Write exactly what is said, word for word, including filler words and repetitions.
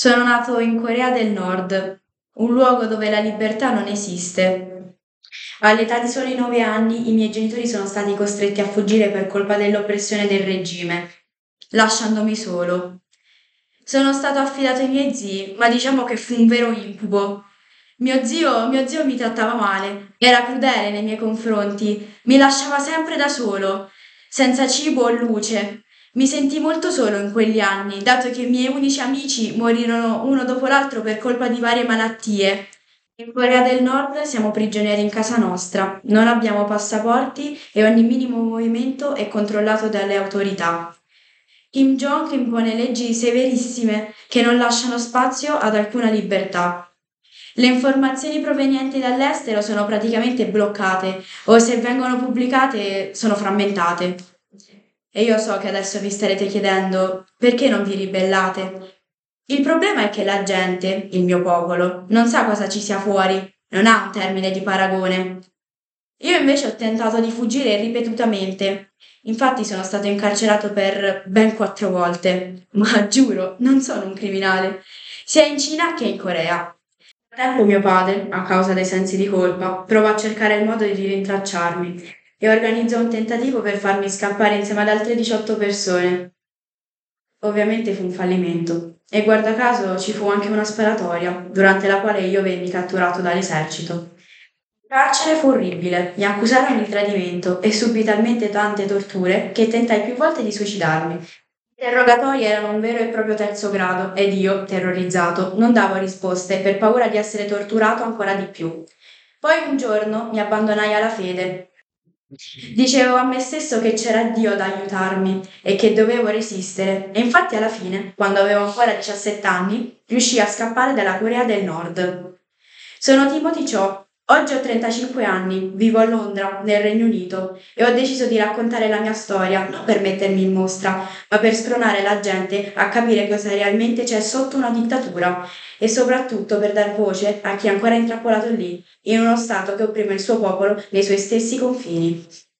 Sono nato in Corea del Nord, un luogo dove la libertà non esiste. All'età di soli nove anni i miei genitori sono stati costretti a fuggire per colpa dell'oppressione del regime, lasciandomi solo. Sono stato affidato ai miei zii, ma diciamo che fu un vero incubo. Mio zio, mio zio mi trattava male, era crudele nei miei confronti, mi lasciava sempre da solo, senza cibo o luce. Mi sentii molto solo in quegli anni, dato che i miei unici amici morirono uno dopo l'altro per colpa di varie malattie. In Corea del Nord siamo prigionieri in casa nostra, non abbiamo passaporti e ogni minimo movimento è controllato dalle autorità. Kim Jong impone leggi severissime che non lasciano spazio ad alcuna libertà. Le informazioni provenienti dall'estero sono praticamente bloccate o se vengono pubblicate sono frammentate. E io so che adesso vi starete chiedendo perché non vi ribellate. Il problema è che la gente, il mio popolo, non sa cosa ci sia fuori, non ha un termine di paragone. Io invece ho tentato di fuggire ripetutamente. Infatti sono stato incarcerato per ben quattro volte. Ma giuro, non sono un criminale. Sia in Cina che in Corea. Nel tempo mio padre, a causa dei sensi di colpa, prova a cercare il modo di rintracciarmi e organizza un tentativo per farmi scappare insieme ad altre diciotto persone. Ovviamente fu un fallimento e guarda caso ci fu anche una sparatoria, durante la quale io venni catturato dall'esercito. Il carcere fu orribile, mi accusarono di tradimento e subì talmente tante torture che tentai più volte di suicidarmi. I interrogatori erano un vero e proprio terzo grado ed io, terrorizzato, non davo risposte per paura di essere torturato ancora di più. Poi un giorno mi abbandonai alla fede. Dicevo a me stesso che c'era Dio ad aiutarmi e che dovevo resistere, e infatti alla fine, quando avevo ancora diciassette anni, riuscii a scappare dalla Corea del Nord. Sono Timothy Cho, oggi ho trentacinque anni, vivo a Londra, nel Regno Unito, e ho deciso di raccontare la mia storia, non per mettermi in mostra, ma per spronare la gente a capire cosa realmente c'è sotto una dittatura e soprattutto per dar voce a chi è ancora intrappolato lì, in uno Stato che opprime il suo popolo nei suoi stessi confini.